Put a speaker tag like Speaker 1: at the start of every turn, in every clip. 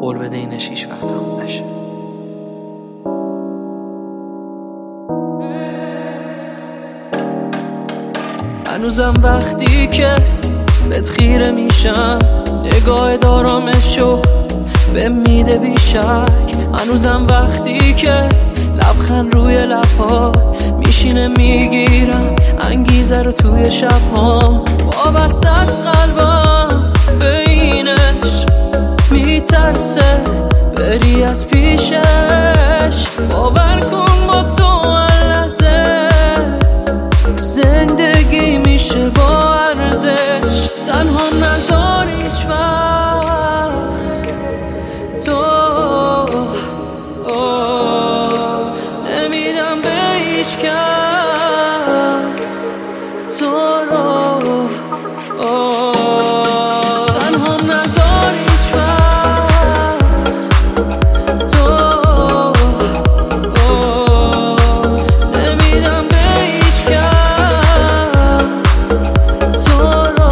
Speaker 1: قول بده اینش هیچ وقت تموم نشه. هنوزم وقتی که بهت خیره میشم، نگاه دارامشو به میده بیشک. هنوزم وقتی که لبخند روی لبات میشینه، میگیرم انگیزه رو توی شبها. وابسته از قلبم به اینش، میترسه بری از پیشش. باور کن با تو هر لحظه زندگی میشه با ارزش. تنها نذار هیچ وقت تو نمیدم به هیچ کس تو رو. تنها نذار هیچ وقت تو نمیدم به هیچ کس تو رو.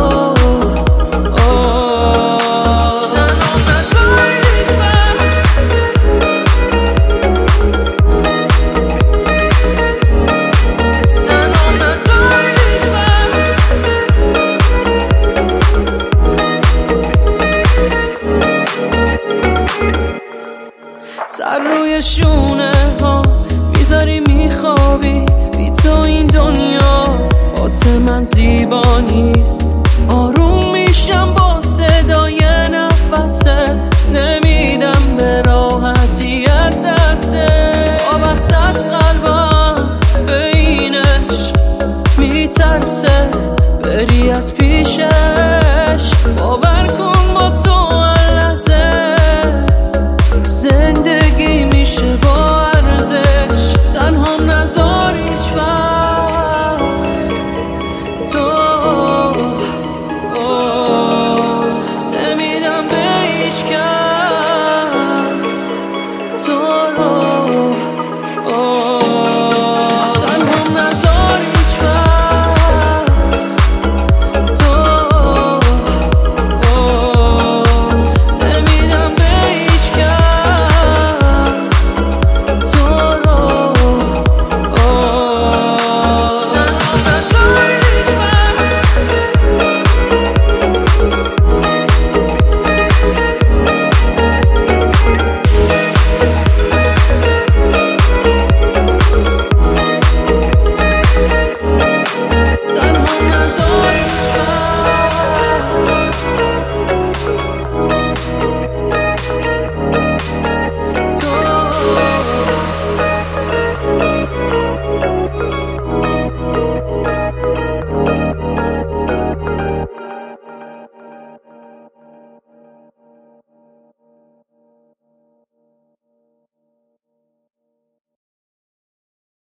Speaker 1: تنها نذار هیچ وقت سر روی شونه ها میذاری میخوابی، بی تو این دنیا واسه من زیبا نیست. آروم میشم با صدای نفسه، نمیدم به راحتی از دسته. وابسته از قلبم به اینش، میترسه بری از پیشه.